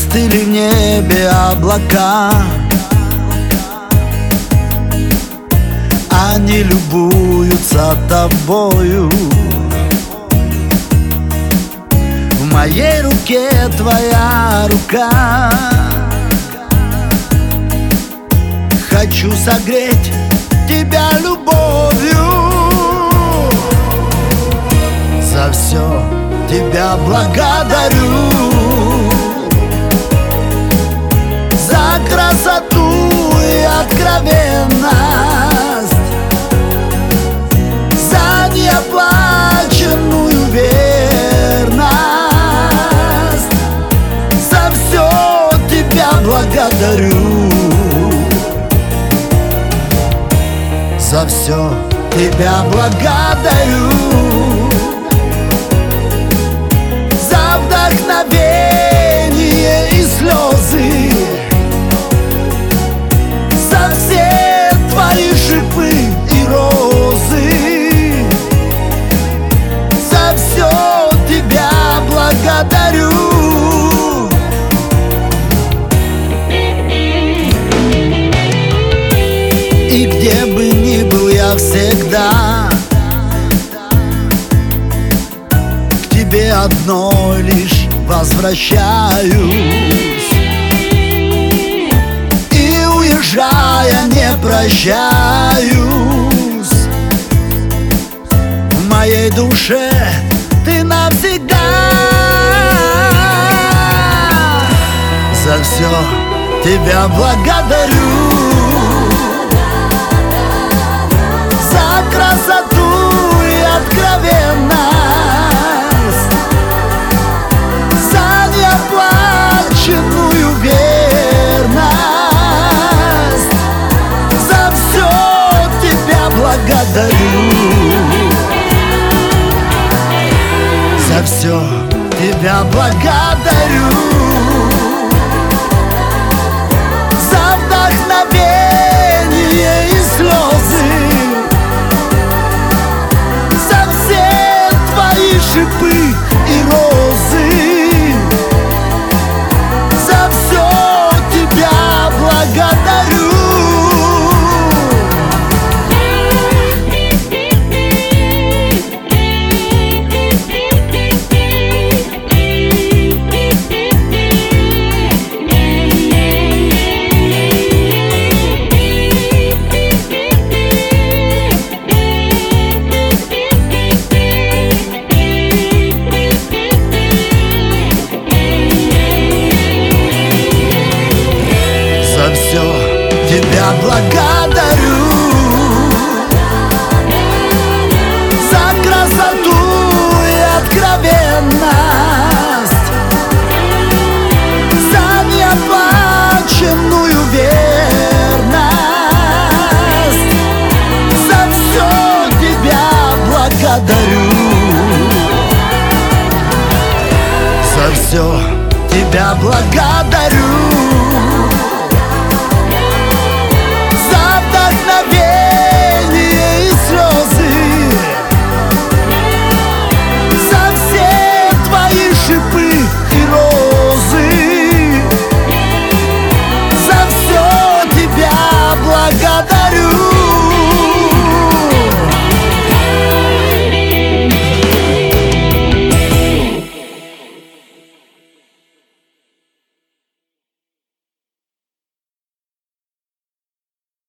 застыли в небе облака. Они любуются тобою. В моей руке твоя рука. Хочу согреть тебя любовью. За все тебя благодарю. За красоту и откровенность, за неоплаченную верность. За все тебя благодарю. За все тебя благодарю. За вдохновение и слезы, за все твои шипы и розы. За все тебя благодарю. И где бы ни был я всегда к тебе одной лишь возвращаюсь. И уезжая не прощаюсь. В моей душе ты навсегда. За все тебя благодарю. За красоту и откровенность, за неоплаченную верность. За все тебя благодарю. За все тебя благодарю. За вдохновение и слезы, шипы и розы. За все тебя благодарю. За все тебя благодарю. За красоту и откровенность, за неоплаченную верность. За все тебя благодарю. За все тебя благодарю. За вдохновение